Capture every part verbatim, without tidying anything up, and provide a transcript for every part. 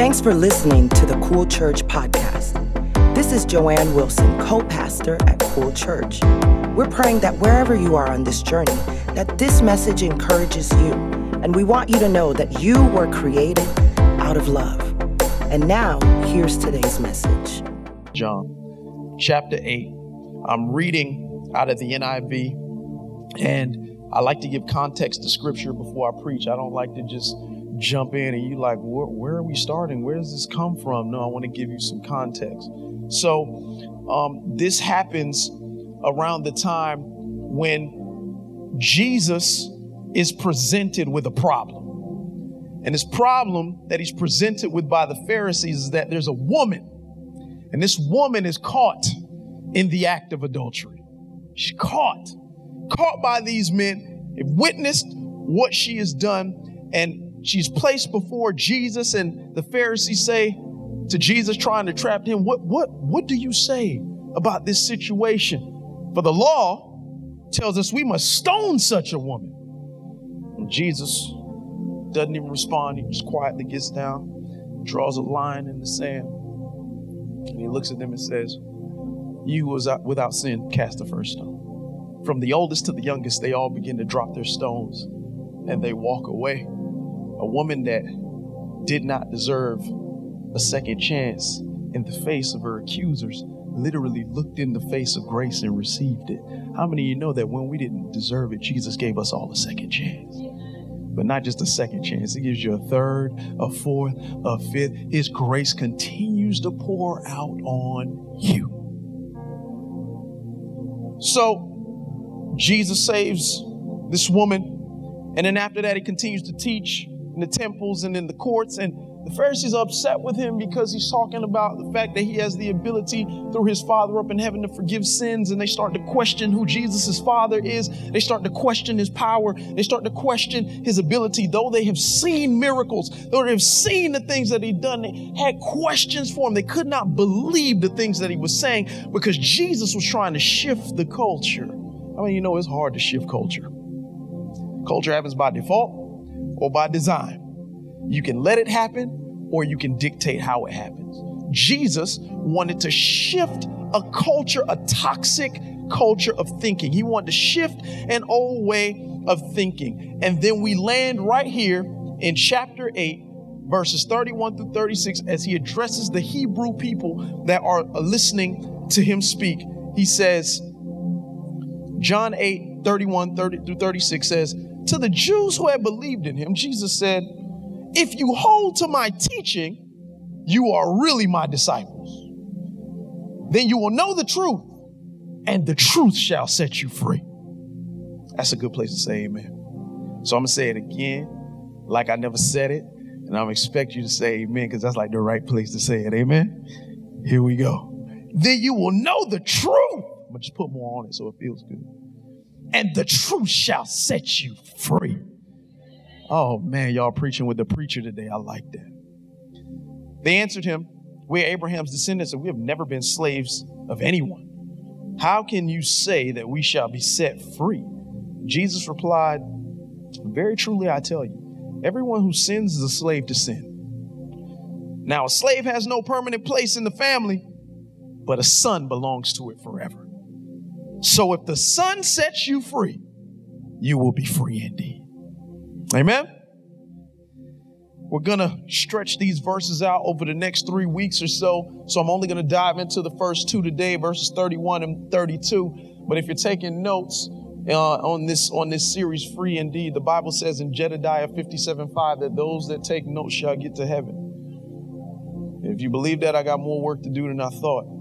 Thanks for listening to the Cool Church podcast. This is Joanne Wilson, co-pastor at Cool Church. We're praying that wherever you are on this journey, that this message encourages you. And we want you to know that you were created out of love. And now, here's today's message. John chapter eight. I'm reading out of the N I V, and I like to give context to scripture before I preach. I don't like to just jump in and you like, where, where are we starting? Where does this come from? No, I want to give you some context. So um, this happens around the time when Jesus is presented with a problem. And this problem that he's presented with by the Pharisees is that there's a woman, and this woman is caught in the act of adultery. She's caught, caught by these men, have witnessed what she has done, and she's placed before Jesus, and the Pharisees say to Jesus, trying to trap him, what, what, what do you say about this situation? For the law tells us we must stone such a woman. And Jesus doesn't even respond. He just quietly gets down, draws a line in the sand, and he looks at them and says, you who was without sin, cast the first stone. From the oldest to the youngest, they all begin to drop their stones and they walk away. A woman that did not deserve a second chance in the face of her accusers literally looked in the face of grace and received it. How many of you know that when we didn't deserve it, Jesus gave us all a second chance? But not just a second chance. He gives you a third, a fourth, a fifth. His grace continues to pour out on you. So Jesus saves this woman. And then after that, he continues to teach in the temples and in the courts. And the Pharisees are upset with him because he's talking about the fact that he has the ability through his Father up in heaven to forgive sins. And they start to question who Jesus' Father is. They start to question his power. They start to question his ability. Though they have seen miracles, though they have seen the things that he'd done, they had questions for him. They could not believe the things that he was saying because Jesus was trying to shift the culture. I mean, you know, it's hard to shift culture. Culture happens by default or by design. You can let it happen or you can dictate how it happens. Jesus wanted to shift a culture, a toxic culture of thinking. He wanted to shift an old way of thinking. And then we land right here in chapter eight, verses thirty-one through thirty-six, as he addresses the Hebrew people that are listening to him speak. He says, John eight, thirty-one through thirty-six says, to the Jews who had believed in him, Jesus said, if you hold to my teaching, you are really my disciples. Then you will know the truth, and the truth shall set you free. That's a good place to say amen. So I'm going to say it again, like I never said it, and I'm going to expect you to say amen, because that's like the right place to say it. Amen. Here we go. Then you will know the truth. I'm going to just put more on it so it feels good. And the truth shall set you free. Oh, man, y'all preaching with the preacher today. I like that. They answered him, we are Abraham's descendants, and we have never been slaves of anyone. How can you say that we shall be set free? Jesus replied, very truly, I tell you, everyone who sins is a slave to sin. Now, a slave has no permanent place in the family, but a son belongs to it forever. So if the Son sets you free, you will be free indeed. Amen. We're going to stretch these verses out over the next three weeks or so. So I'm only going to dive into the first two today, verses thirty-one and thirty-two. But if you're taking notes uh, on this on this series, Free Indeed, the Bible says in Jedediah fifty-seven five that those that take notes shall get to heaven. If you believe that, I got more work to do than I thought.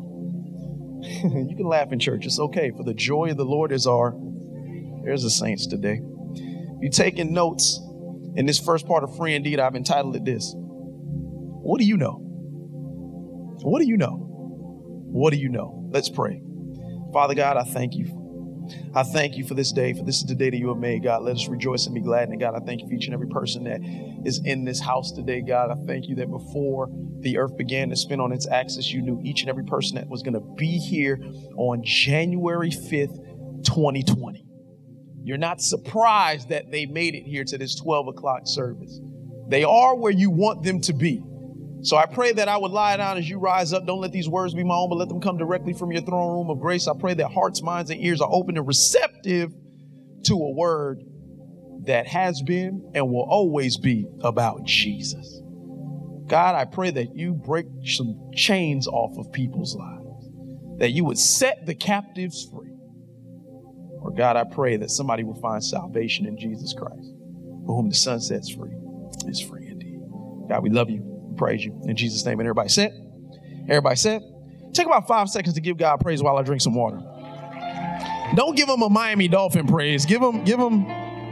You can laugh in church. It's okay. For the joy of the Lord is our, there's the saints today. If you're taking notes in this first part of Free Indeed, I've entitled it this. What do you know? What do you know? What do you know? Let's pray. Father God, I thank you. I thank you for this day, for this is the day that you have made, God. Let us rejoice and be glad in it, God. I thank you for each and every person that is in this house today, God. I thank you that before the earth began to spin on its axis, you knew each and every person that was going to be here on January fifth, twenty twenty. You're not surprised that they made it here to this twelve o'clock service. They are where you want them to be. So I pray that I would lie down as you rise up. Don't let these words be my own, but let them come directly from your throne room of grace. I pray that hearts, minds, and ears are open and receptive to a word that has been and will always be about Jesus. God, I pray that you break some chains off of people's lives, that you would set the captives free. Or God, I pray that somebody will find salvation in Jesus Christ, for whom the Son sets free is free indeed. God, we love you. Praise you in Jesus' name. And everybody said, everybody said, take about five seconds to give God praise while I drink some water. Don't give him a Miami Dolphin praise. Give him, give him.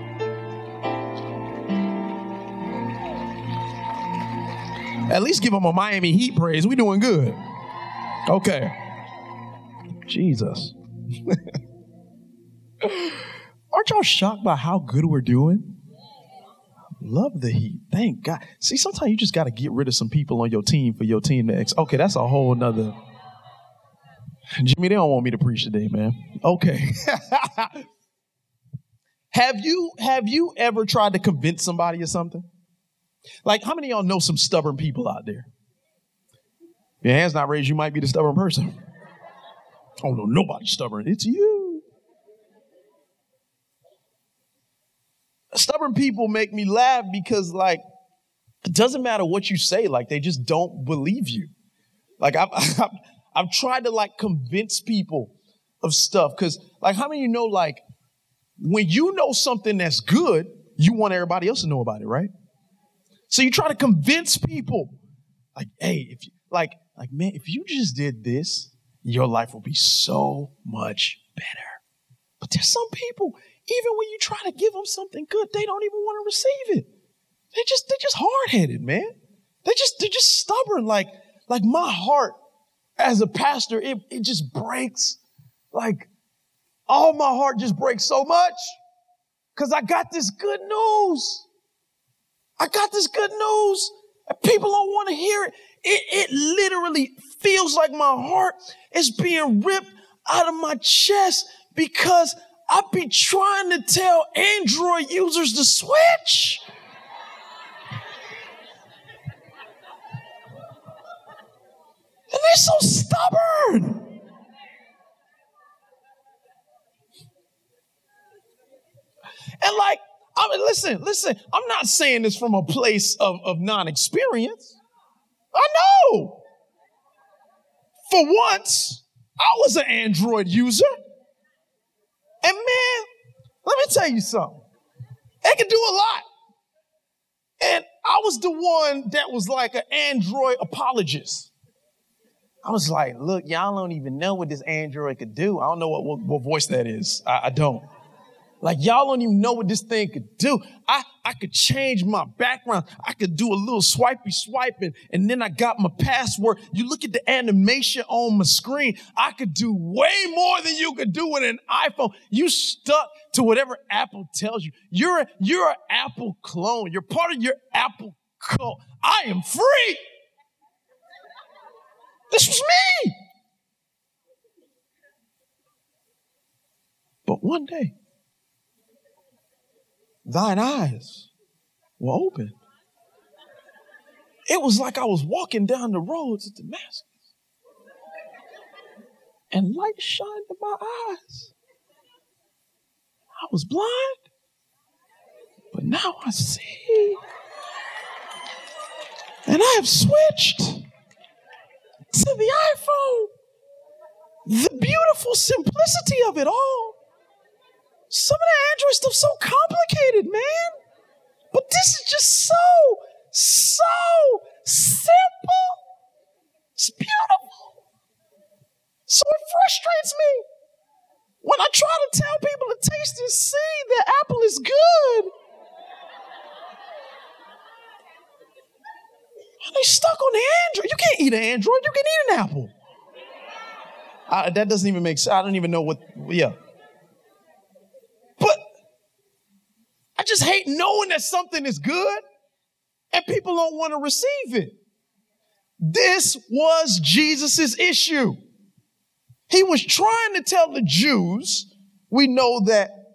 At least give him a Miami Heat praise. We doing good. Okay. Jesus. Aren't y'all shocked by how good we're doing? Love the Heat. Thank God. See, sometimes you just got to get rid of some people on your team for your team to ex. Okay, that's a whole nother. Jimmy, they don't want me to preach today, man. Okay. have you have you ever tried to convince somebody of something? Like, how many of y'all know some stubborn people out there? Your hand's not raised, you might be the stubborn person. Oh, no, nobody's stubborn. It's you. Stubborn people make me laugh because, like, it doesn't matter what you say. Like, they just don't believe you. Like, I've, I've, I've tried to, like, convince people of stuff. Because, like, how many of you know, like, when you know something that's good, you want everybody else to know about it, right? So you try to convince people, like, hey, if you, like, like, man, if you just did this, your life will be so much better. But there's some people, even when you try to give them something good, they don't even want to receive it. They just, they're just hard-headed, man. They just, they're just stubborn. Like, like my heart as a pastor, it, it just breaks. Like, all my heart just breaks so much because I got this good news. I got this good news. And people don't want to hear it. It, it literally feels like my heart is being ripped out of my chest because I be trying to tell Android users to switch. And they're so stubborn. And like, I mean, listen, listen, I'm not saying this from a place of, of non-experience. I know. For once, I was an Android user. And man, let me tell you something. It can do a lot. And I was the one that was like an Android apologist. I was like, look, y'all don't even know what this Android could do. I don't know what, what, what voice that is. I, I don't. Like, y'all don't even know what this thing could do. I, I could change my background. I could do a little swipey swiping, and then I got my password. You look at the animation on my screen. I could do way more than you could do with an iPhone. You stuck to whatever Apple tells you. You're a, you're an Apple clone. You're part of your Apple cult. I am free. This was me. But one day, thine eyes were open. It was like I was walking down the roads of Damascus, and light shined in my eyes. I was blind, but now I see. And I have switched to the iPhone. The beautiful simplicity of it all. Some of the Android stuff's so complicated, man. But this is just so, so simple. It's beautiful. So it frustrates me when I try to tell people to taste and see that Apple is good. And they stuck on the Android. You can't eat an Android. You can eat an Apple. I, that doesn't even make sense. I don't even know what, yeah. But I just hate knowing that something is good and people don't want to receive it. This was Jesus's issue. He was trying to tell the Jews, we know that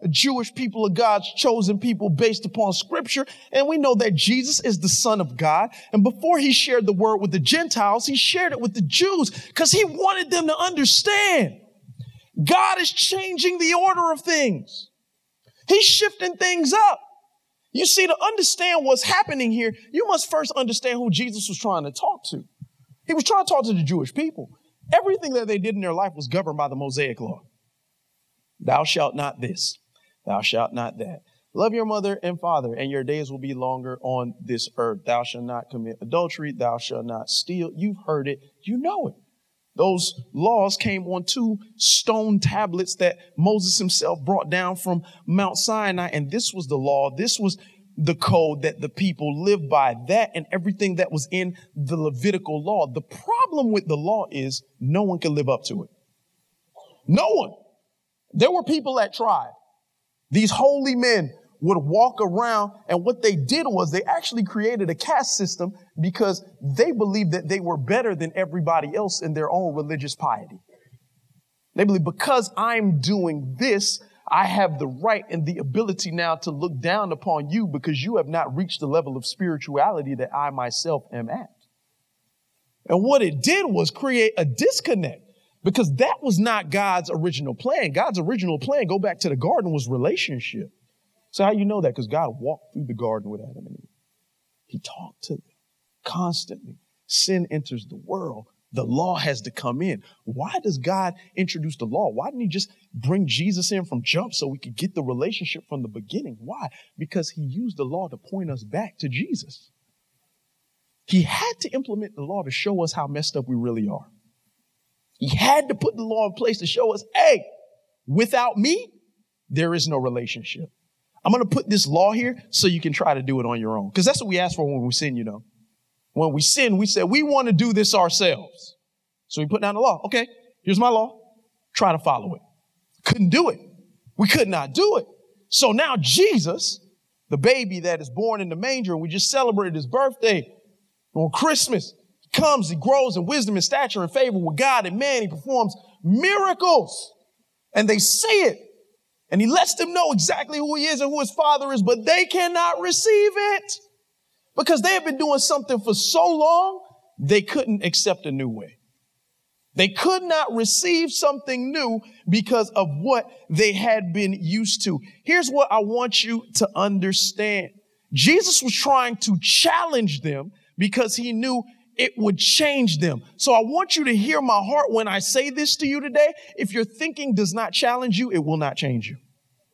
Jewish people are God's chosen people based upon scripture. And we know that Jesus is the Son of God. And before he shared the word with the Gentiles, he shared it with the Jews because he wanted them to understand God is changing the order of things. He's shifting things up. You see, to understand what's happening here, you must first understand who Jesus was trying to talk to. He was trying to talk to the Jewish people. Everything that they did in their life was governed by the Mosaic law. Thou shalt not this, thou shalt not that. Love your mother and father, and your days will be longer on this earth. Thou shalt not commit adultery, thou shalt not steal. You've heard it, you know it. Those laws came on two stone tablets that Moses himself brought down from Mount Sinai. And this was the law. This was the code that the people lived by. That and everything that was in the Levitical law. The problem with the law is no one can live up to it. No one. There were people that tried. These holy men would walk around, and what they did was they actually created a caste system because they believed that they were better than everybody else in their own religious piety. They believe because I'm doing this, I have the right and the ability now to look down upon you because you have not reached the level of spirituality that I myself am at. And what it did was create a disconnect because that was not God's original plan. God's original plan, go back to the garden, was relationship. So how you know that? Because God walked through the garden with Adam and Eve. He talked to them constantly. Sin enters the world. The law has to come in. Why does God introduce the law? Why didn't he just bring Jesus in from jump so we could get the relationship from the beginning? Why? Because he used the law to point us back to Jesus. He had to implement the law to show us how messed up we really are. He had to put the law in place to show us, hey, without me, there is no relationship. I'm going to put this law here so you can try to do it on your own. Because that's what we ask for when we sin, you know. When we sin, we say, we want to do this ourselves. So we put down the law. Okay, here's my law. Try to follow it. Couldn't do it. We could not do it. So now Jesus, the baby that is born in the manger, and we just celebrated his birthday on Christmas, he comes, he grows in wisdom and stature and favor with God and man. He performs miracles. And they see it. And he lets them know exactly who he is and who his father is, but they cannot receive it because they have been doing something for so long, they couldn't accept a new way. They could not receive something new because of what they had been used to. Here's what I want you to understand. Jesus was trying to challenge them because he knew it would change them. So I want you to hear my heart when I say this to you today. If your thinking does not challenge you, it will not change you.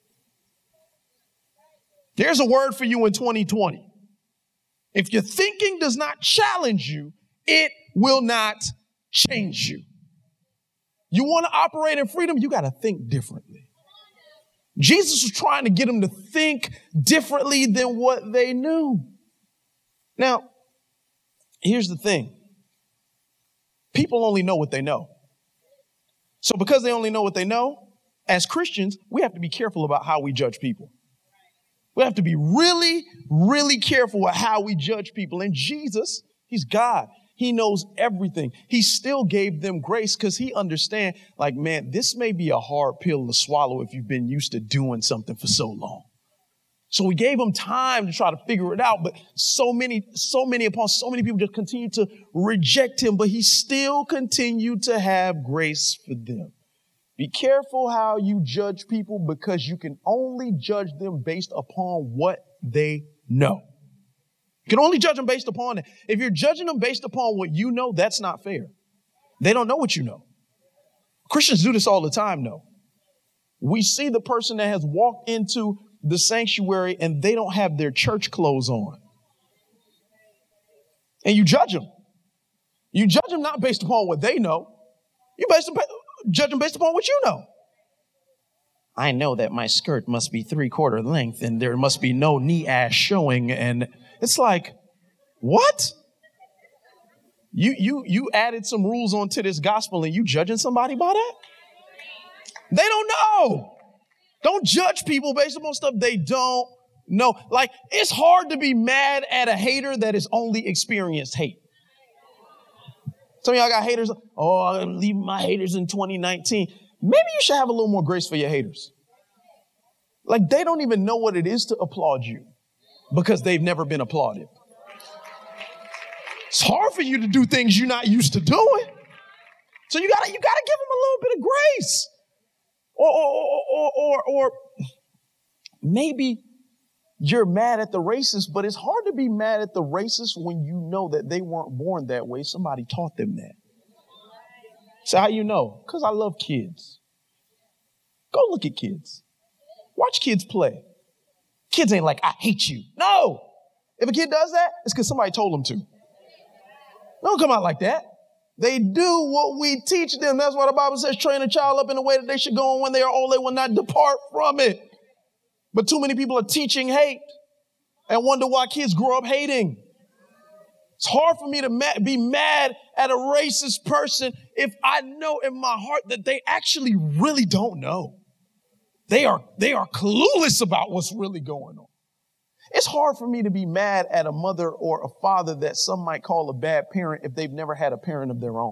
There's a word for you in twenty twenty. If your thinking does not challenge you, it will not change you. You want to operate in freedom, you got to think differently. Jesus was trying to get them to think differently than what they knew. Now, here's the thing. People only know what they know. So because they only know what they know, as Christians, we have to be careful about how we judge people. We have to be really, really careful with how we judge people. And Jesus, he's God. He knows everything. He still gave them grace because he understands, like, man, this may be a hard pill to swallow if you've been used to doing something for so long. So we gave them time to try to figure it out. But so many, so many upon so many people just continue to reject him. But he still continued to have grace for them. Be careful how you judge people because you can only judge them based upon what they know. You can only judge them based upon it. If you're judging them based upon what you know, that's not fair. They don't know what you know. Christians do this all the time, though. We see the person that has walked into the sanctuary and they don't have their church clothes on. And you judge them. You judge them not based upon what they know. You based them, judge them based upon what you know. I know that my skirt must be three quarter length and there must be no knee ass showing. And it's like, what? You, you, you added some rules onto this gospel and you judging somebody by that? They don't know. Don't judge people based upon stuff they don't know. Like, it's hard to be mad at a hater that has only experienced hate. Some of y'all got haters. Oh, I'm going to leave my haters in twenty nineteen. Maybe you should have a little more grace for your haters. Like they don't even know what it is to applaud you because they've never been applauded. It's hard for you to do things you're not used to doing. So you gotta, you gotta give them a little bit of grace. Or, or, or, or, or maybe you're mad at the racist, but it's hard to be mad at the racist when you know that they weren't born that way. Somebody taught them that. So how you know? Because I love kids. Go look at kids. Watch kids play. Kids ain't like, I hate you. No. If a kid does that, it's because somebody told them to. Don't come out like that. They do what we teach them. That's why the Bible says, train a child up in the way that they should go, and when they are old, they will not depart from it. But too many people are teaching hate and wonder why kids grow up hating. It's hard for me to ma- be mad at a racist person if I know in my heart that they actually really don't know. They are, they are clueless about what's really going on. It's hard for me to be mad at a mother or a father that some might call a bad parent if they've never had a parent of their own.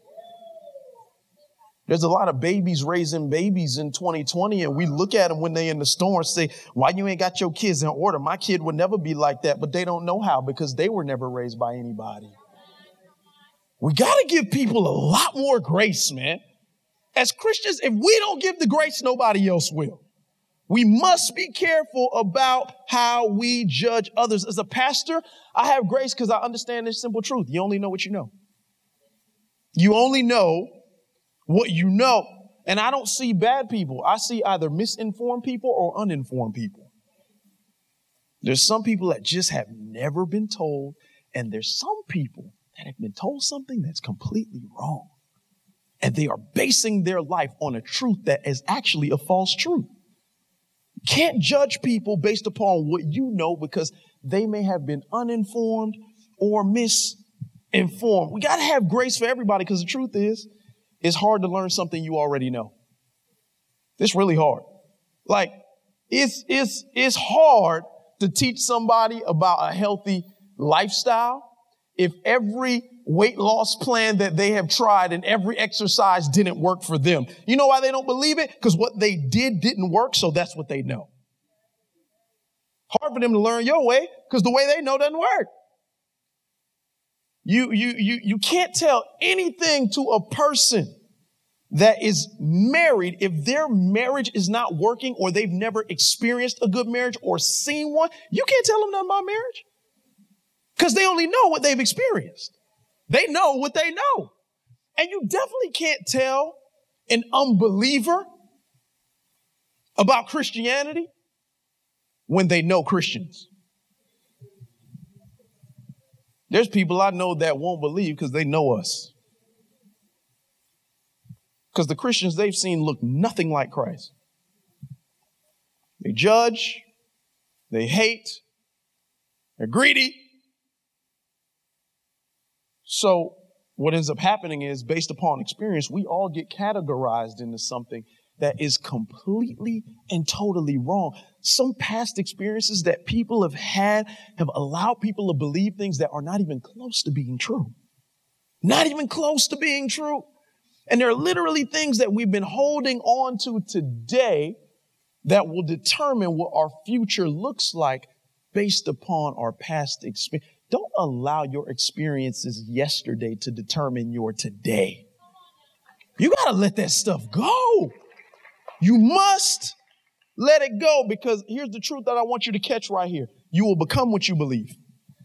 There's a lot of babies raising babies in twenty twenty, and we look at them when they're in the store and say, why you ain't got your kids in order? My kid would never be like that, but they don't know how because they were never raised by anybody. We got to give people a lot more grace, man. As Christians, if we don't give the grace, nobody else will. We must be careful about how we judge others. As a pastor, I have grace because I understand this simple truth. You only know what you know. You only know what you know. And I don't see bad people. I see either misinformed people or uninformed people. There's some people that just have never been told, and there's some people that have been told something that's completely wrong. And they are basing their life on a truth that is actually a false truth. Can't judge people based upon what you know because they may have been uninformed or misinformed. We got to have grace for everybody because the truth is, it's hard to learn something you already know. It's really hard. Like, it's, it's, it's hard to teach somebody about a healthy lifestyle if every weight loss plan that they have tried and every exercise didn't work for them. You know why they don't believe it? Because what they did didn't work, so that's what they know. Hard for them to learn your way because the way they know doesn't work. You, you, you, you can't tell anything to a person that is married if their marriage is not working or they've never experienced a good marriage or seen one. You can't tell them nothing about marriage because they only know what they've experienced. They know what they know. And you definitely can't tell an unbeliever about Christianity when they know Christians. There's people I know that won't believe because they know us. Because the Christians they've seen look nothing like Christ. They judge, they hate, they're greedy. So what ends up happening is, based upon experience, we all get categorized into something that is completely and totally wrong. Some past experiences that people have had have allowed people to believe things that are not even close to being true. Not even close to being true. And there are literally things that we've been holding on to today that will determine what our future looks like based upon our past experience. Don't allow your experiences yesterday to determine your today. You got to let that stuff go. You must let it go, because here's the truth that I want you to catch right here. You will become what you believe.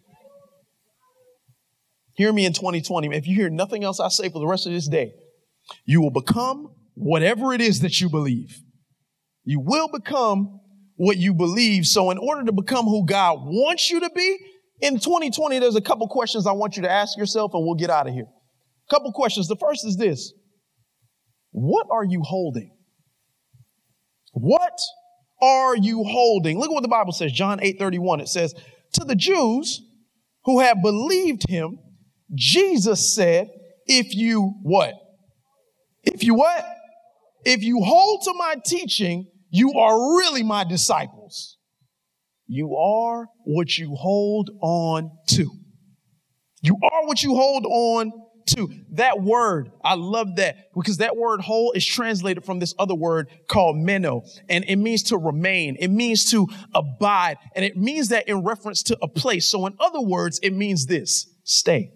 Hear me in twenty twenty. If you hear nothing else I say for the rest of this day, you will become whatever it is that you believe. You will become what you believe. So in order to become who God wants you to be, in twenty twenty, there's a couple questions I want you to ask yourself, and we'll get out of here. A couple questions. The first is this. What are you holding? What are you holding? Look at what the Bible says. John eight thirty-one. It says, to the Jews who have believed him, Jesus said, if you what? If you what? If you hold to my teaching, you are really my disciples. You are what you hold on to. You are what you hold on Two, that word, I love that because that word whole is translated from this other word called meno, and it means to remain. It means to abide, and it means that in reference to a place. So in other words, it means this: stay.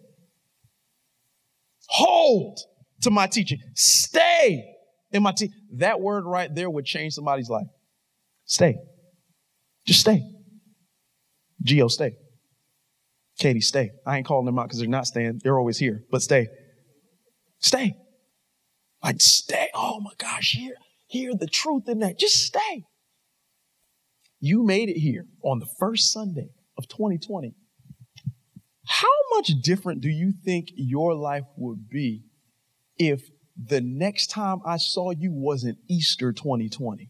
Hold to my teaching. Stay in my teaching. That word right there would change somebody's life. Stay. Just stay. Gio, stay. Katie, stay. I ain't calling them out because they're not staying. They're always here, but stay. Stay. Like stay. Oh my gosh, hear, hear the truth in that. Just stay. You made it here on the first Sunday of twenty twenty. How much different do you think your life would be if the next time I saw you wasn't Easter twenty twenty?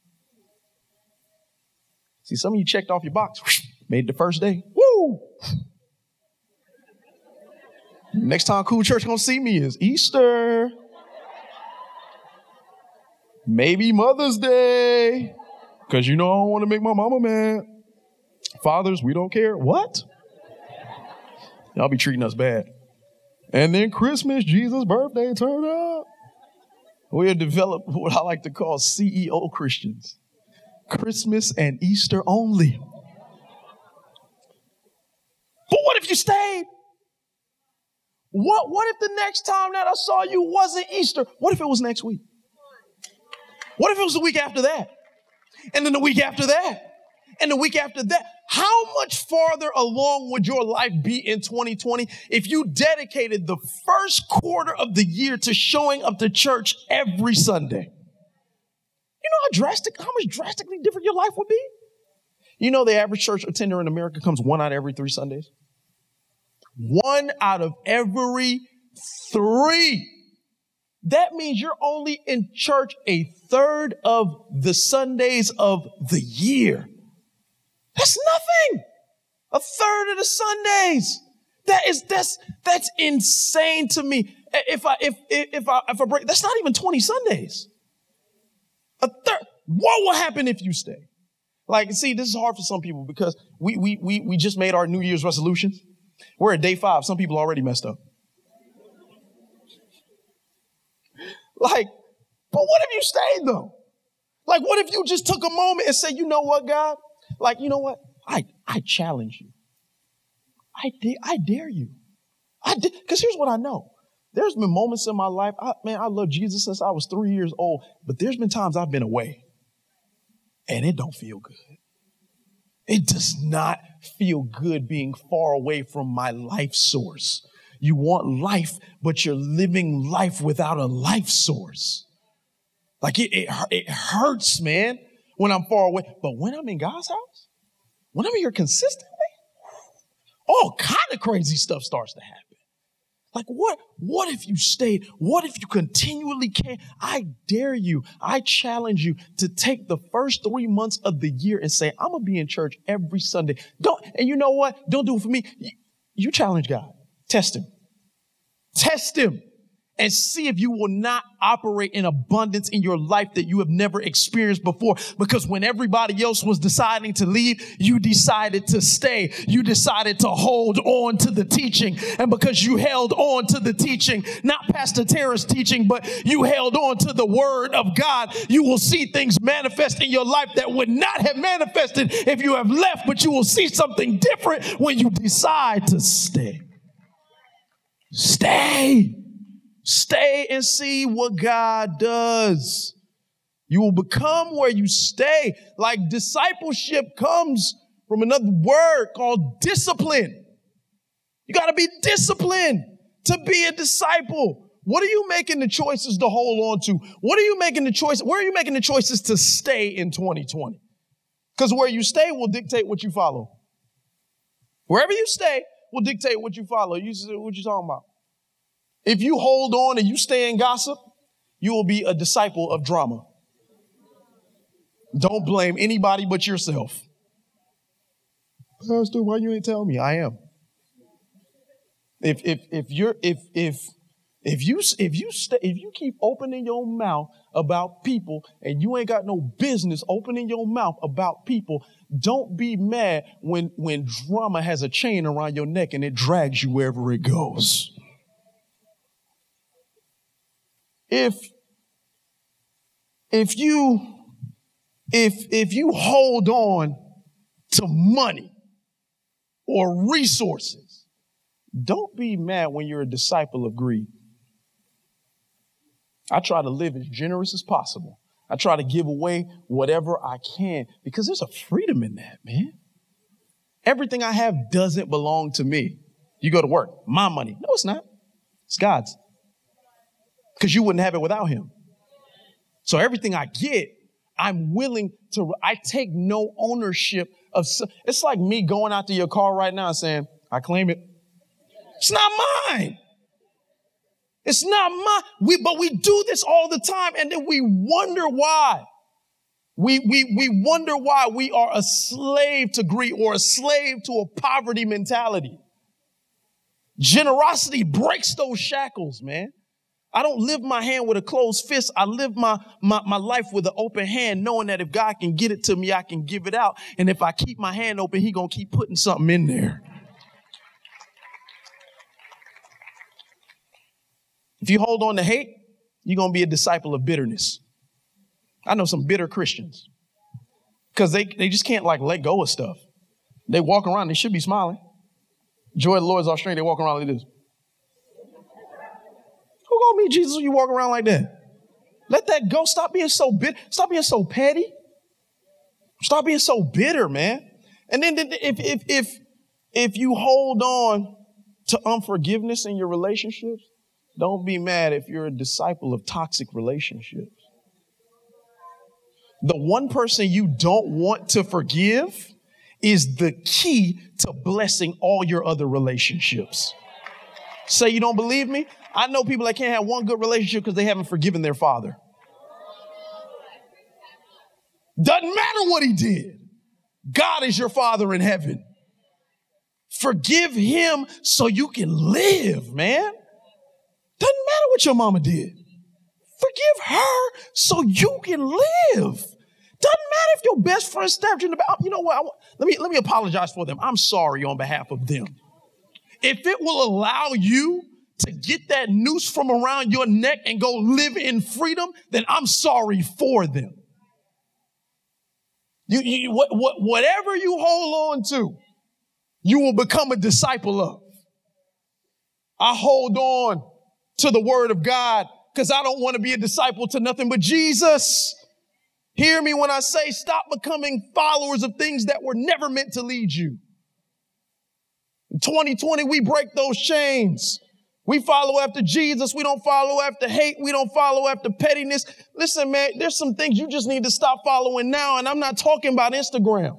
See, some of you checked off your box, made it the first day. Woo! Next time Cool Church gonna see me is Easter. Maybe Mother's Day. Because you know I don't want to make my mama mad. Fathers, we don't care. What? Y'all be treating us bad. And then Christmas, Jesus' birthday, turn up. We have developed what I like to call C E O Christians. Christmas and Easter only. But what if you stayed? What, what if the next time that I saw you wasn't Easter? What if it was next week? What if it was the week after that? And then the week after that? And the week after that? How much farther along would your life be in twenty twenty if you dedicated the first quarter of the year to showing up to church every Sunday? You know how drastic, how much drastically different your life would be? You know the average church attender in America comes one out of every three Sundays? One out of every three. That means you're only in church a third of the Sundays of the year. That's nothing. A third of the Sundays. That is that's that's insane to me. If I if if I if I break, that's not even twenty Sundays. A third. What will happen if you stay? Like, see, this is hard for some people because we we we we just made our New Year's resolutions. We're at day five. Some people already messed up. Like, but what if you stayed though? Like, what if you just took a moment and said, you know what, God? Like, you know what? I I challenge you. I dare I dare you. I did because here's what I know. There's been moments in my life. I, man, I love Jesus since I was three years old, but there's been times I've been away, and it don't feel good. It does not feel good being far away from my life source. You want life, but you're living life without a life source. Like it, it, it hurts, man, when I'm far away. But when I'm in God's house, when I'm here consistently, all kind of crazy stuff starts to happen. Like what, what if you stayed? What if you continually came? I dare you. I challenge you to take the first three months of the year and say, I'm going to be in church every Sunday. Don't, and you know what? Don't do it for me. You challenge God. Test him. Test him. And see if you will not operate in abundance in your life that you have never experienced before. Because when everybody else was deciding to leave, you decided to stay. You decided to hold on to the teaching. And because you held on to the teaching, not Pastor Terrence's teaching, but you held on to the word of God, you will see things manifest in your life that would not have manifested if you have left. But you will see something different when you decide to stay. Stay. Stay and see what God does. You will become where you stay. Like discipleship comes from another word called discipline. You got to be disciplined to be a disciple. What are you making the choices to hold on to? What are you making the choice? Where are you making the choices to stay in twenty twenty? Because where you stay will dictate what you follow. Wherever you stay will dictate what you follow. You what you talking about? If you hold on and you stay in gossip, you will be a disciple of drama. Don't blame anybody but yourself. Pastor, why you ain't tell me? I am. If if if you're if if if you if you stay if you keep opening your mouth about people and you ain't got no business opening your mouth about people, don't be mad when when drama has a chain around your neck and it drags you wherever it goes. if, if you, if, if you hold on to money or resources, don't be mad when you're a disciple of greed. I try to live as generous as possible. I try to give away whatever I can because there's a freedom in that, man. Everything I have doesn't belong to me. You go to work, my money. No, it's not. It's God's. Because you wouldn't have it without him. So everything I get, I'm willing to, I take no ownership of, it's like me going out to your car right now and saying, I claim it. It's not mine. It's not mine. We, but we do this all the time. And then we wonder why. We, we, we wonder why we are a slave to greed or a slave to a poverty mentality. Generosity breaks those shackles, man. I don't live my hand with a closed fist. I live my, my, my life with an open hand, knowing that if God can get it to me, I can give it out. And if I keep my hand open, he gonna keep putting something in there. If you hold on to hate, you're going to be a disciple of bitterness. I know some bitter Christians because they, they just can't like let go of stuff. They walk around, they should be smiling. Joy of the Lord is our strength. They walk around like this. Who going to meet Jesus when you walk around like that? Let that go. Stop being so bitter. Stop being so petty. Stop being so bitter, man. And then if, if, if, if you hold on to unforgiveness in your relationships, don't be mad if you're a disciple of toxic relationships. The one person you don't want to forgive is the key to blessing all your other relationships. Say you don't believe me? I know people that can't have one good relationship because they haven't forgiven their father. Doesn't matter what he did. God is your Father in heaven. Forgive him so you can live, man. Doesn't matter what your mama did. Forgive her so you can live. Doesn't matter if your best friend stabbed you in the back. You know what? I, let me, let me apologize for them. I'm sorry on behalf of them. If it will allow you to get that noose from around your neck and go live in freedom, then I'm sorry for them. You, you, what, what, whatever you hold on to, you will become a disciple of. I hold on to the word of God because I don't want to be a disciple to nothing but Jesus. Hear me when I say stop becoming followers of things that were never meant to lead you. In twenty twenty, we break those chains. We follow after Jesus. We don't follow after hate. We don't follow after pettiness. Listen, man, there's some things you just need to stop following now. And I'm not talking about Instagram.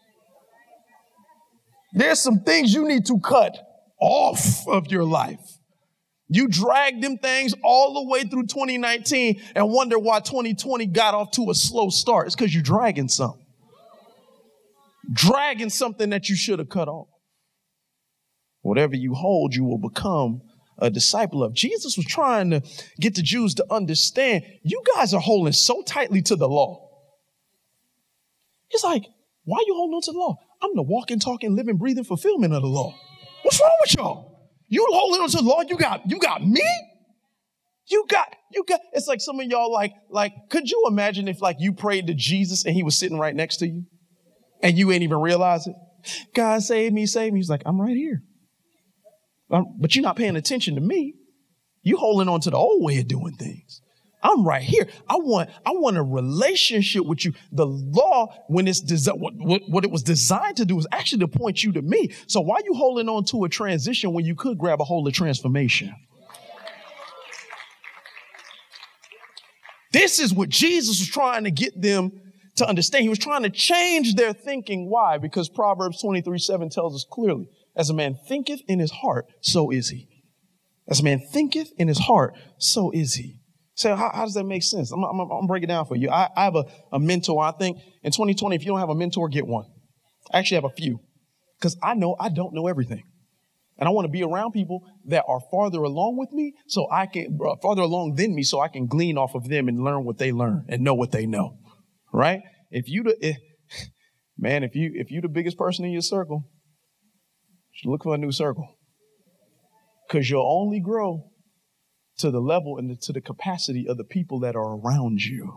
There's some things you need to cut off of your life. You drag them things all the way through twenty nineteen and wonder why twenty twenty got off to a slow start. It's because you're dragging something. Dragging something that you should have cut off. Whatever you hold, you will become a disciple of. Jesus was trying to get the Jews to understand, you guys are holding so tightly to the law. He's like, why are you holding on to the law? I'm the walking, talking, living, breathing fulfillment of the law. What's wrong with y'all? You holding on to the law? You got, you got me? You got, you got, it's like some of y'all like, like, could you imagine if like you prayed to Jesus and he was sitting right next to you and you ain't even realize it? God save me, save me. He's like, I'm right here. Um, but you're not paying attention to me. You holding on to the old way of doing things. I'm right here. I want, I want a relationship with you. The law, when it's desi- what, what, what it was designed to do is actually to point you to me. So why are you holding on to a transition when you could grab a hold of transformation? This is what Jesus was trying to get them to understand. He was trying to change their thinking. Why? Because Proverbs twenty-three seven tells us clearly, as a man thinketh in his heart, so is he. As a man thinketh in his heart, so is he. So how, how does that make sense? I'm, I'm, I'm going to break it down for you. I, I have a, a mentor. I think in twenty twenty, if you don't have a mentor, get one. I actually have a few because I know I don't know everything. And I want to be around people that are farther along with me so I can, uh, farther along than me so I can glean off of them and learn what they learn and know what they know. Right? If you, the, if, man, if you, if you the biggest person in your circle, you should look for a new circle because you'll only grow to the level and to the capacity of the people that are around you.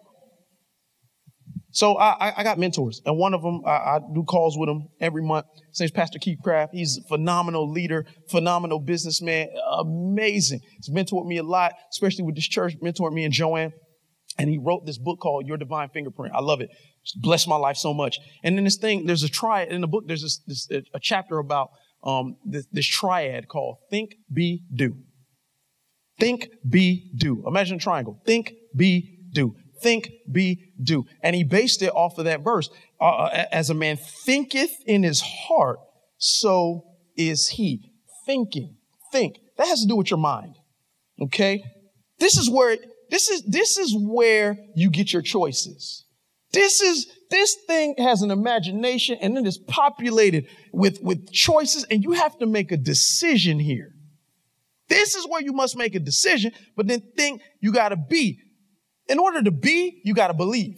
So I, I got mentors, and one of them, I, I do calls with him every month. His name's Pastor Keith Craft. He's a phenomenal leader, phenomenal businessman, amazing. He's mentored me a lot, especially with this church, mentored me and Joanne. And he wrote this book called Your Divine Fingerprint. I love it. It's blessed my life so much. And then this thing, there's a triad in the book. There's this, this a chapter about um, this, this triad called Think, Be, Do. Think, Be, Do. Imagine a triangle. Think, Be, Do. Think, be, do. And he based it off of that verse. Uh, as a man thinketh in his heart, so is he. Thinking. Think. That has to do with your mind. Okay? This is where this is this is where you get your choices. This is this thing has an imagination, and it is populated with, with choices, and you have to make a decision here. This is where you must make a decision, but then think you gotta be. In order to be, you got to believe.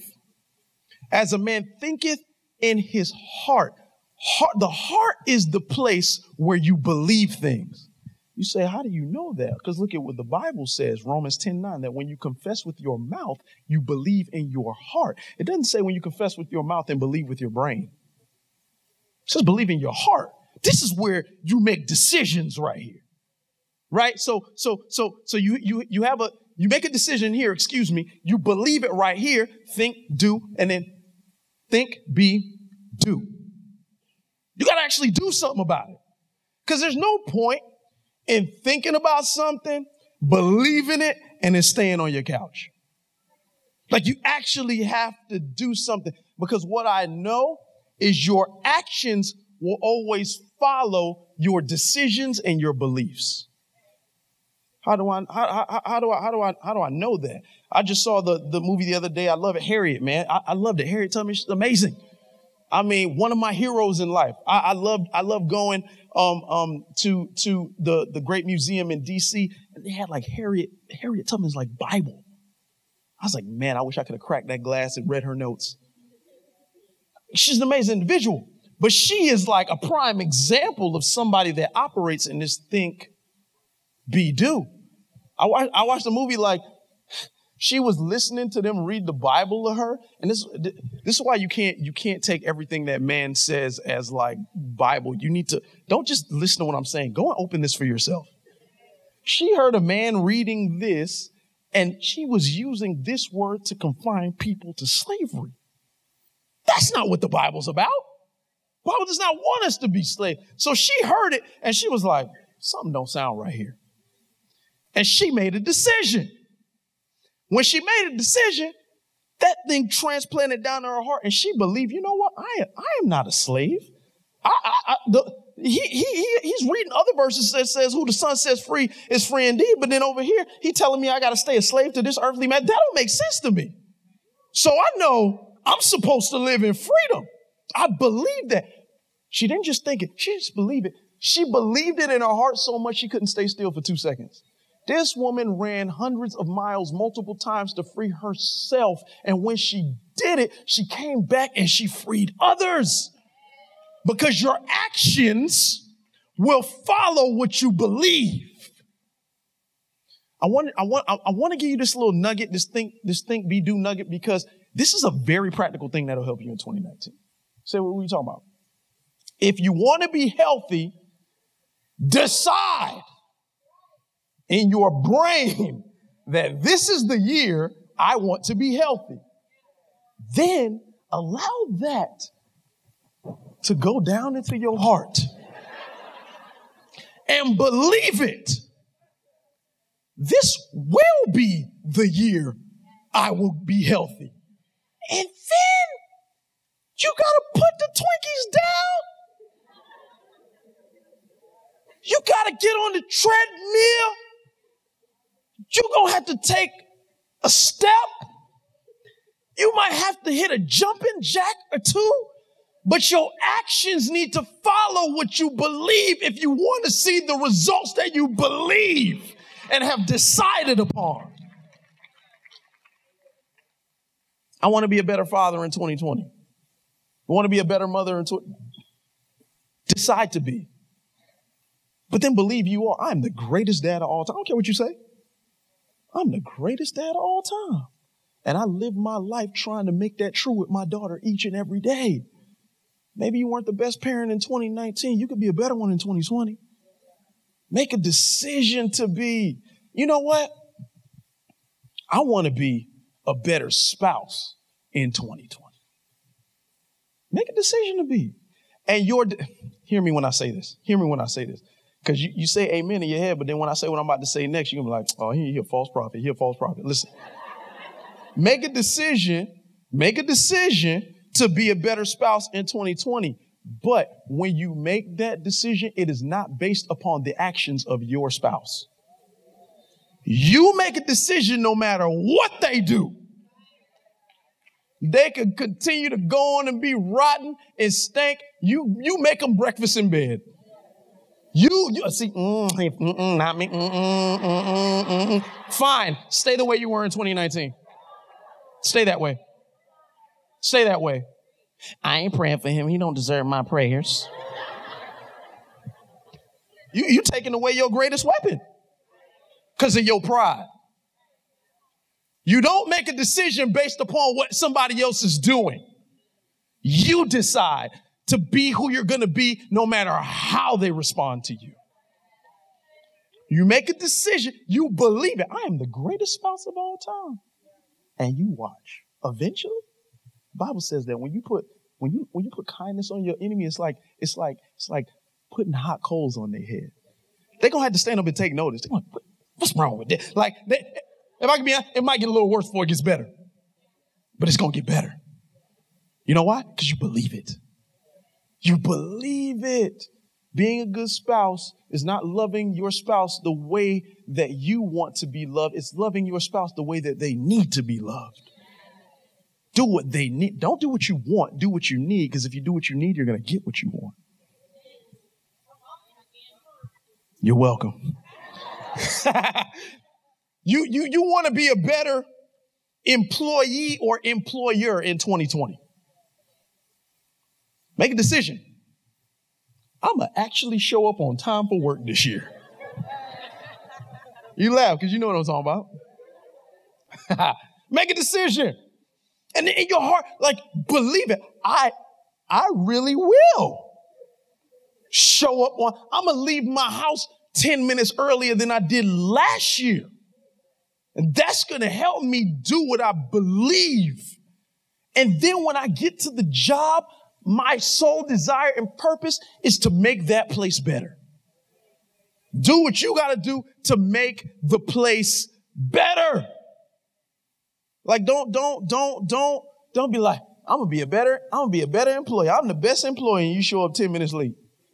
As a man thinketh in his heart. heart. The heart is the place where you believe things. You say, how do you know that? Because look at what the Bible says, Romans ten nine, that when you confess with your mouth, you believe in your heart. It doesn't say when you confess with your mouth and believe with your brain. It says believe in your heart. This is where you make decisions right here. Right? So, so, so, so you, you, you have a, You make a decision here, excuse me, you believe it right here, think, do, and then think, be, do. You got to actually do something about it. Because there's no point in thinking about something, believing it, and then staying on your couch. Like you actually have to do something. Because what I know is your actions will always follow your decisions and your beliefs. How do I, how, how, how do I, how do I, how do I know that? I just saw the, the movie the other day. I love it. Harriet, man. I, I loved it. Harriet Tubman, she's amazing. I mean, one of my heroes in life. I, I love, I love going, um, um, to, to the, the great museum in D C, and they had like Harriet, Harriet Tubman's like Bible. I was like, man, I wish I could have cracked that glass and read her notes. She's an amazing individual, but she is like a prime example of somebody that operates in this think, be, do. I watched, I watched a movie like she was listening to them read the Bible to her. And this, this is why you can't, you can't take everything that man says as like Bible. You need to, don't just listen to what I'm saying. Go and open this for yourself. She heard a man reading this, and she was using this word to confine people to slavery. That's not what the Bible's about. The Bible does not want us to be slaves. So she heard it, and she was like, something don't sound right here. And she made a decision. When she made a decision, that thing transplanted down to her heart, and she believed, you know what? I am, I am not a slave. I, I, I, the, he, he, he, he's reading other verses that says, who the Son sets free is free indeed. But then over here, he telling me I got to stay a slave to this earthly man. That don't make sense to me. So I know I'm supposed to live in freedom. I believe that. She didn't just think it. She just believed it. She believed it in her heart so much she couldn't stay still for two seconds. This woman ran hundreds of miles multiple times to free herself. And when she did it, she came back and she freed others. Because your actions will follow what you believe. I want, I want, I want to give you this little nugget, this think, this think, be, do nugget, because this is a very practical thing that'll help you in twenty nineteen. So what are we talking about? If you want to be healthy, decide in your brain that this is the year I want to be healthy. Then allow that to go down into your heart and believe it. This will be the year I will be healthy. And then you got to put the Twinkies down. You got to get on the treadmill. You're going to have to take a step. You might have to hit a jumping jack or two. But your actions need to follow what you believe if you want to see the results that you believe and have decided upon. I want to be a better father in twenty twenty. I want to be a better mother in twenty twenty. Decide to be. But then believe you are. I'm the greatest dad of all time. I don't care what you say. I'm the greatest dad of all time. And I live my life trying to make that true with my daughter each and every day. Maybe you weren't the best parent in twenty nineteen. You could be a better one in twenty twenty. Make a decision to be, you know what? I want to be a better spouse in twenty twenty. Make a decision to be. And your, de- hear me when I say this. Hear me when I say this. Because you, you say amen in your head, but then when I say what I'm about to say next, you're going to be like, oh, he, he a false prophet. He a false prophet. Listen, make a decision, make a decision to be a better spouse in twenty twenty. But when you make that decision, it is not based upon the actions of your spouse. You make a decision no matter what they do. They could continue to go on and be rotten and stink. You, you make them breakfast in bed. You, you see, mm, mm, mm, not me. Mm, mm, mm, mm, mm. Fine. Stay the way you were in twenty nineteen. Stay that way. Stay that way. I ain't praying for him. He don't deserve my prayers. You, you taking away your greatest weapon because of your pride. You don't make a decision based upon what somebody else is doing. You decide to be who you're going to be no matter how they respond to you. You make a decision. You believe it. I am the greatest spouse of all time. And you watch. Eventually, the Bible says that when you put when you when you put kindness on your enemy, it's like it's like it's like putting hot coals on their head. They're gonna have to stand up and take notice. They're gonna, what's wrong with that? Like, they, if I can be honest, it might get a little worse before it gets better, but it's gonna get better. You know why? Because you believe it. You believe it. Being a good spouse is not loving your spouse the way that you want to be loved. It's loving your spouse the way that they need to be loved. Do what they need. Don't do what you want. Do what you need, because if you do what you need, you're going to get what you want. You're welcome. you you, you want to be a better employee or employer in twenty twenty. Make a decision. I'm going to actually show up on time for work this year. You laugh because you know what I'm talking about. Make a decision. And in your heart, like, believe it. I, I really will show up on, I'm going to leave my house ten minutes earlier than I did last year. And that's going to help me do what I believe. And then when I get to the job, my sole desire and purpose is to make that place better. Do what you got to do to make the place better. Like, don't, don't, don't, don't, don't be like, I'm going to be a better, I'm going to be a better employee. I'm the best employee and you show up ten minutes late.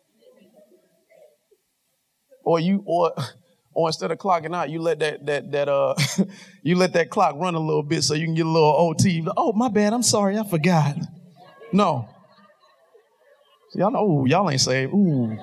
Or you, or, or instead of clocking out, you let that, that, that, uh, you let that clock run a little bit so you can get a little O T. Oh, my bad. I'm sorry. I forgot. No. Y'all know, ooh, y'all ain't saved. Ooh.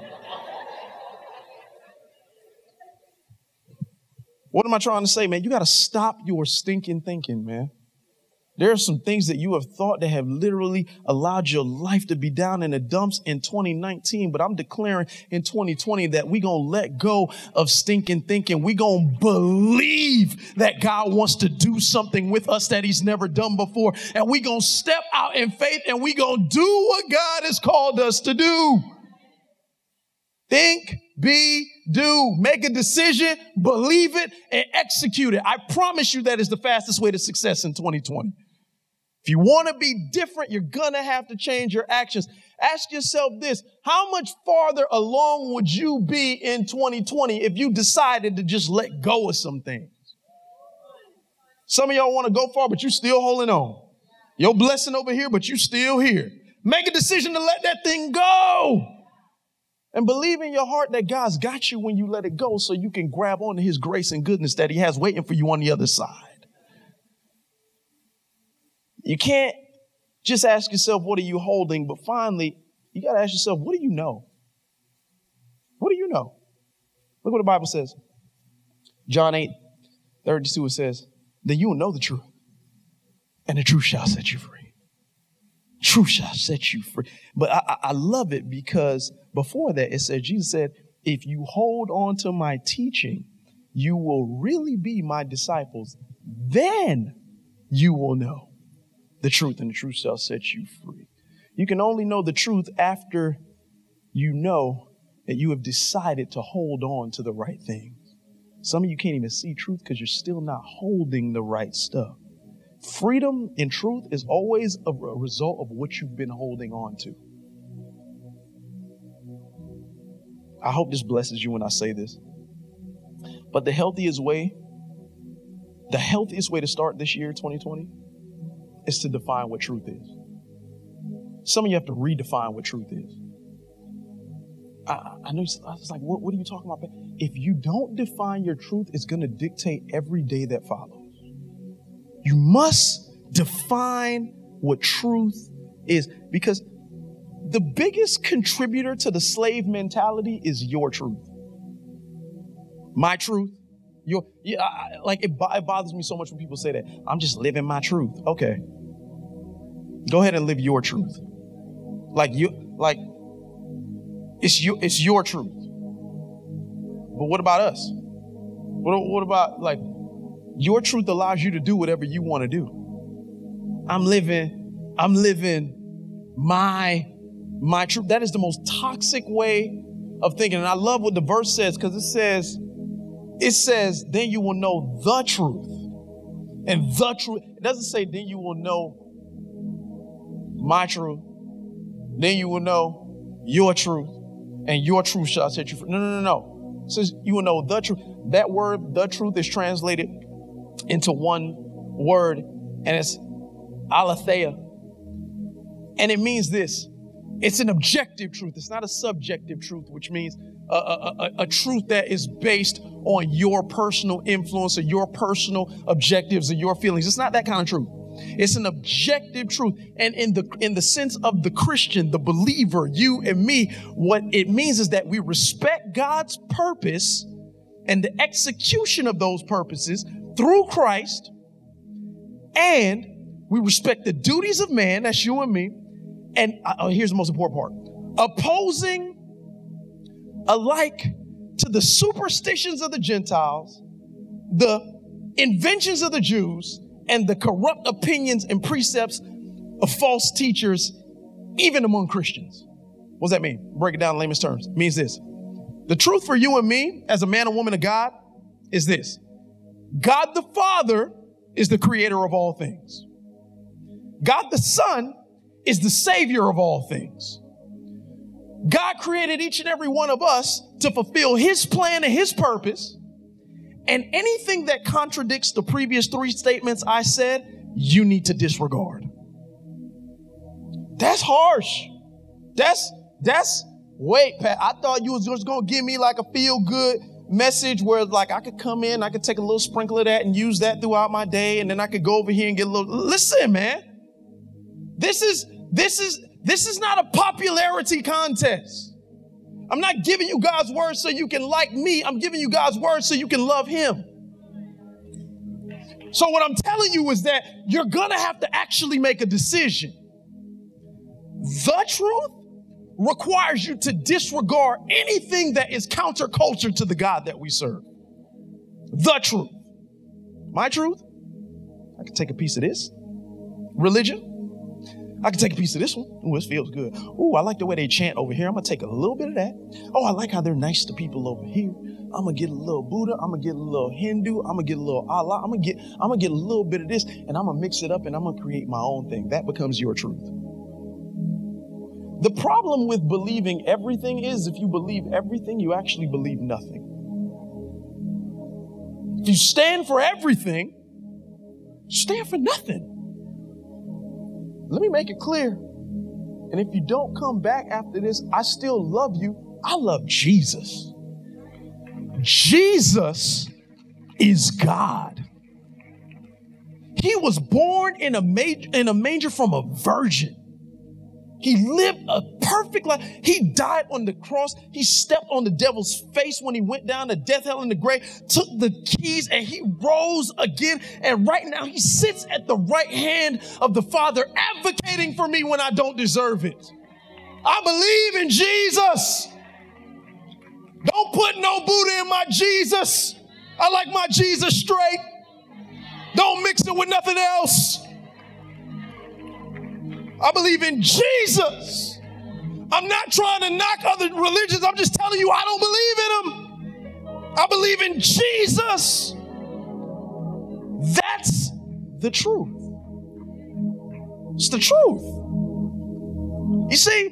What am I trying to say, man? You got to stop your stinking thinking, man. There are some things that you have thought that have literally allowed your life to be down in the dumps in twenty nineteen. But I'm declaring in twenty twenty that we're going to let go of stinking thinking. We're going to believe that God wants to do something with us that he's never done before. And we're going to step out in faith and we're going to do what God has called us to do. Think, be, do. Make a decision, believe it, and execute it. I promise you that is the fastest way to success in twenty twenty. If you want to be different, you're going to have to change your actions. Ask yourself this: how much farther along would you be in twenty twenty if you decided to just let go of some things? Some of y'all want to go far, but you're still holding on. Your blessing over here, but you're still here. Make a decision to let that thing go. And believe in your heart that God's got you when you let it go so you can grab onto his grace and goodness that he has waiting for you on the other side. You can't just ask yourself, what are you holding? But finally, you got to ask yourself, what do you know? What do you know? Look what the Bible says. John eight thirty-two, it says, then you will know the truth, and the truth shall set you free. Truth shall set you free. But I, I love it because before that, it said, Jesus said, if you hold on to my teaching, you will really be my disciples. Then you will know the truth, and the truth shall set you free. You can only know the truth after you know that you have decided to hold on to the right things. Some of you can't even see truth because you're still not holding the right stuff. Freedom in truth is always a result of what you've been holding on to. I hope this blesses you when I say this. But the healthiest way, the healthiest way to start this year, twenty twenty, is to define what truth is. Some of you have to redefine what truth is. I, I know. I was like, what, what are you talking about? If you don't define your truth, it's going to dictate every day that follows. You must define what truth is, because the biggest contributor to the slave mentality is your truth. My truth. Your, yeah, I, like it, it bothers me so much when people say that. I'm just living my truth. Okay. Go ahead and live your truth. Like you, like it's your, it's your truth. But what about us? What, what about like your truth allows you to do whatever you want to do. I'm living, I'm living my, my truth. That is the most toxic way of thinking. And I love what the verse says, because it says, it says, then you will know the truth. And the truth, it doesn't say then you will know my truth. Then you will know your truth, and your truth shall set you free. No, no, no, no. It says you will know the truth. That word, the truth, is translated into one word, and it's aletheia. And it means this. It's an objective truth. It's not a subjective truth, which means a, a, a, a truth that is based on your personal influence or your personal objectives or your feelings. It's not that kind of truth. It's an objective truth. And in the in the sense of the Christian, the believer, you and me, what it means is that we respect God's purpose and the execution of those purposes through Christ. And we respect the duties of man, that's you and me. And uh, here's the most important part. Opposing alike to the superstitions of the Gentiles, the inventions of the Jews, and the corrupt opinions and precepts of false teachers, even among Christians. What does that mean? Break it down in layman's terms. It means this. The truth for you and me as a man and woman of God is this. God the Father is the creator of all things. God the Son is the savior of all things. God created each and every one of us to fulfill his plan and his purpose. And anything that contradicts the previous three statements I said, you need to disregard. That's harsh. That's, that's, wait, Pat, I thought you was just going to give me like a feel good message where like I could come in, I could take a little sprinkle of that and use that throughout my day. And then I could go over here and get a little, listen, man, this is, this is, this is not a popularity contest. I'm not giving you God's word so you can like me. I'm giving you God's word so you can love him. So what I'm telling you is that you're going to have to actually make a decision. The truth requires you to disregard anything that is counterculture to the God that we serve. The truth. My truth? I can take a piece of this. Religion? I can take a piece of this one. Ooh, this feels good. Ooh, I like the way they chant over here. I'm going to take a little bit of that. Oh, I like how they're nice to people over here. I'm going to get a little Buddha. I'm going to get a little Hindu. I'm going to get a little Allah. I'm going to get, I'm going to get a little bit of this, and I'm going to mix it up, and I'm going to create my own thing. That becomes your truth. The problem with believing everything is if you believe everything, you actually believe nothing. If you stand for everything, stand for nothing. Let me make it clear. And if you don't come back after this, I still love you. I love Jesus. Jesus is God. He was born in a manger, in a manger from a virgin. He lived a perfect life. He died on the cross. He stepped on the devil's face when he went down to death, hell, and the grave, took the keys, and he rose again. And right now he sits at the right hand of the Father, advocating for me when I don't deserve it. I believe in Jesus. Don't put no Buddha in my Jesus. I like my Jesus straight. Don't mix it with nothing else. I believe in Jesus. I'm not trying to knock other religions. I'm just telling you I don't believe in them. I believe in Jesus. That's the truth. It's the truth. You see,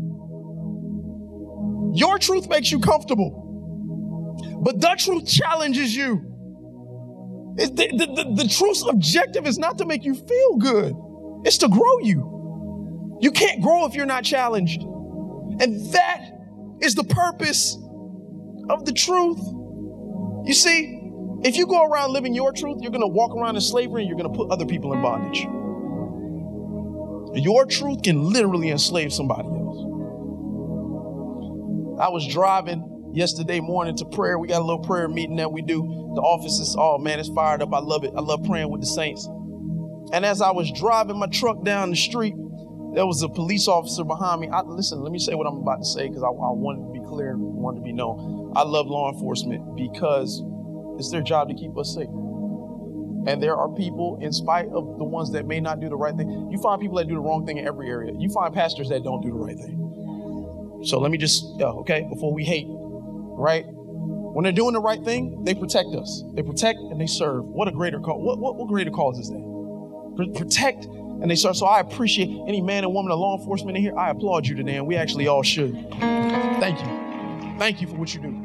your truth makes you comfortable, but the truth challenges you. It, the, the, the, the truth's objective is not to make you feel good. It's to grow you. You can't grow if you're not challenged. And that is the purpose of the truth. You see, if you go around living your truth, you're going to walk around in slavery and you're going to put other people in bondage. Your truth can literally enslave somebody else. I was driving yesterday morning to prayer. We got a little prayer meeting that we do. The office is, oh man, it's fired up. I love it. I love praying with the saints. And as I was driving my truck down the street, there was a police officer behind me. I, listen, let me say what I'm about to say because I, I wanted to be clear and wanted to be known. I love law enforcement because it's their job to keep us safe. And there are people, in spite of the ones that may not do the right thing, you find people that do the wrong thing in every area. You find pastors that don't do the right thing. So let me just, yeah, okay, before we hate, right? When they're doing the right thing, they protect us. They protect and they serve. What a greater cause. What, what, what greater cause is that? Protect and they serve. So I appreciate any man and woman of law enforcement in here. I applaud you today, and we actually all should. Thank you. Thank you for what you do.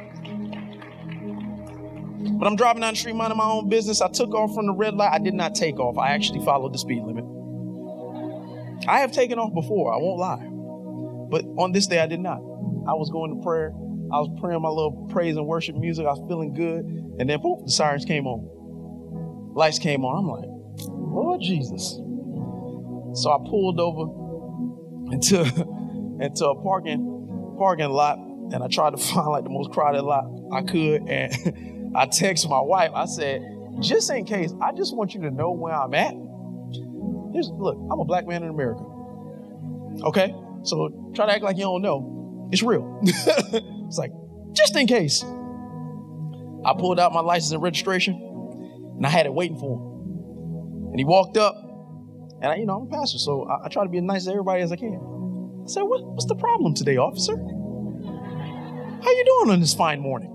But I'm driving down the street, minding my own business. I took off from the red light. I did not take off. I actually followed the speed limit. I have taken off before. I won't lie. But on this day, I did not. I was going to prayer. I was praying my little praise and worship music. I was feeling good. And then, poof, the sirens came on. Lights came on. I'm like, Lord Jesus. So I pulled over into, into a parking, parking lot. And I tried to find like the most crowded lot I could. And I texted my wife. I said, just in case, I just want you to know where I'm at. Here's, look, I'm a black man in America. Okay? So try to act like you don't know. It's real. It's like, just in case. I pulled out my license and registration, and I had it waiting for him. And he walked up, and I, you know, I'm a pastor, so I, I try to be as nice to everybody as I can. I said, what, what's the problem today, officer? How you doing on this fine morning?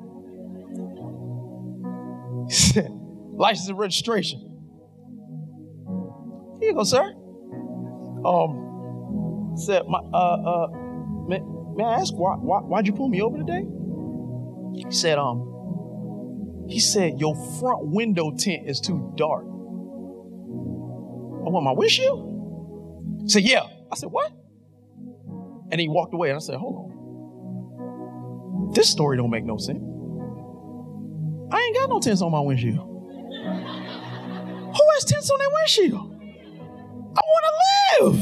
He said, license and registration. Here you go, sir. Um, said, my, uh, uh, may, may I ask why, why, why'd you pull me over today? He said, um, he said, your front window tint is too dark. I want my windshield? He said, yeah. I said, what? And he walked away, and I said, hold on. This story don't make no sense. I ain't got no tints on my windshield. Who has tints on their windshield? I want to live.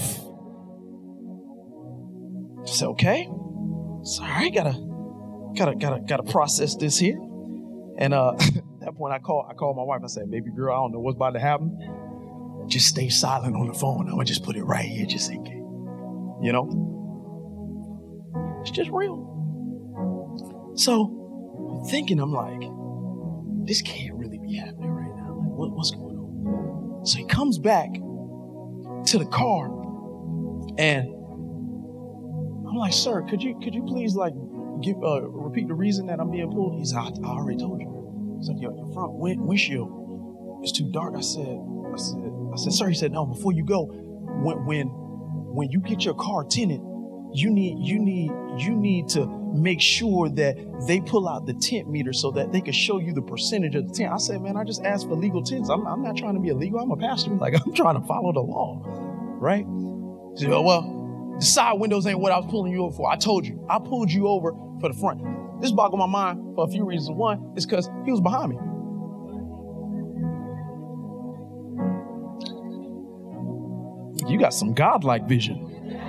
I said, okay. Sorry, gotta, gotta, gotta, gotta process this here. And uh, at that point, I called, I called my wife. I said, baby girl, I don't know what's about to happen. Just stay silent on the phone. I'm gonna just put it right here, just in case. You know, it's just real. So I'm thinking, I'm like, this can't really be happening right now. Like, what, what's going on? So he comes back to the car, and I'm like, sir, could you could you please like give uh, repeat the reason that I'm being pulled? He said, I, I already told you. He said, your, your front wind, windshield is too dark. I said, I said, I said, sir. He said, no. Before you go, when when when you get your car tinted, you need you need you need to make sure that they pull out the tint meter so that they can show you the percentage of the tint. I said, man, I just asked for legal tints. I'm, I'm not trying to be illegal. I'm a pastor. Like, I'm trying to follow the law, right? He said, oh, well, the side windows ain't what I was pulling you over for. I told you. I pulled you over for the front. This boggled my mind for a few reasons. One is because he was behind me. You got some godlike vision.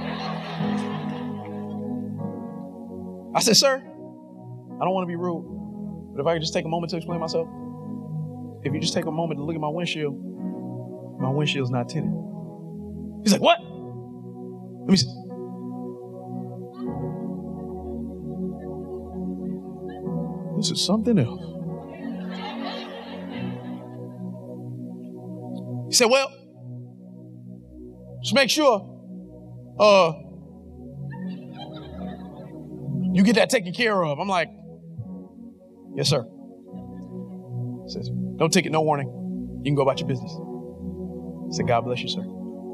I said, sir, I don't want to be rude, but if I could just take a moment to explain myself. If you just take a moment to look at my windshield, my windshield's not tinted. He's like, what? Let me see. This is something else. He said, well, just make sure uh, you get that taken care of. I'm like, yes, sir. He says, no ticket, no warning. You can go about your business. I said, God bless you, sir.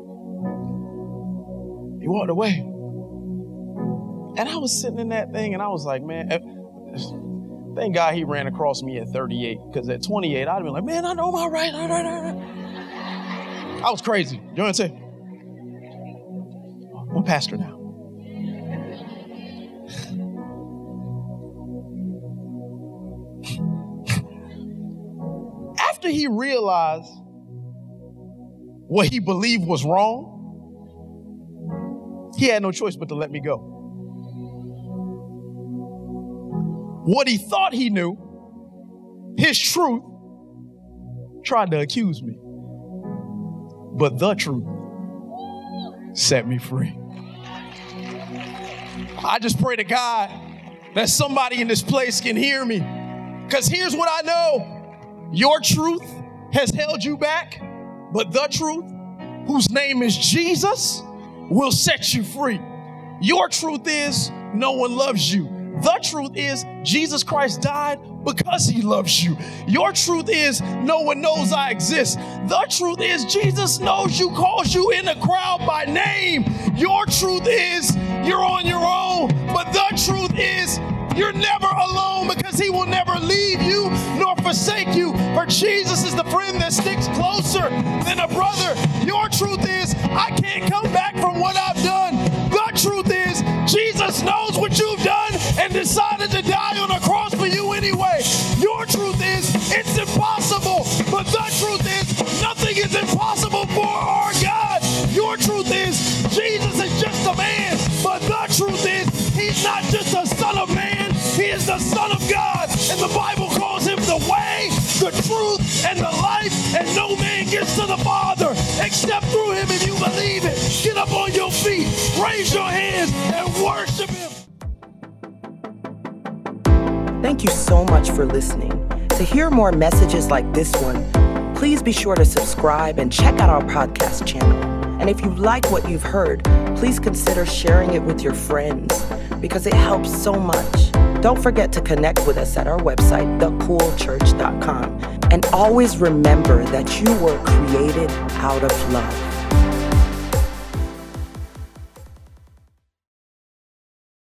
He walked away. And I was sitting in that thing and I was like, man, thank God he ran across me at thirty-eight, because at twenty-eight, I'd have been like, man, I know my right. All right, all right. I was crazy. You know what I'm saying? I'm a pastor now. After he realized what he believed was wrong, he had no choice but to let me go. What he thought he knew, his truth, tried to accuse me. But the truth set me free. I just pray to God that somebody in this place can hear me. Because here's what I know. Your truth has held you back, but the truth, whose name is Jesus, will set you free. Your truth is no one loves you. The truth is Jesus Christ died because he loves you. Your truth is no one knows I exist. The truth is Jesus knows you, calls you in the crowd by name. Your truth is you're on your own, but the truth is you're never alone, because he will never leave you nor forsake you. For Jesus is the friend that sticks closer than a brother. Your truth is I can't come back from what I've done. The truth is Jesus knows what you've done and decided to die on the cross for you anyway. Your truth is it's impossible, but the truth is nothing is impossible for our God. Your truth is Jesus is just a man, but the truth is he's not just a son of man, he is the Son of God. And the Bible calls him the way, the truth, and the life, and no man gets to the Father except through him. If you believe it, get up on your feet, raise your hands, and worship him. Thank you so much for listening. To hear more messages like this one, please be sure to subscribe and check out our podcast channel. And if you like what you've heard, please consider sharing it with your friends, because it helps so much. Don't forget to connect with us at our website, the cool church dot com. And always remember that you were created out of love.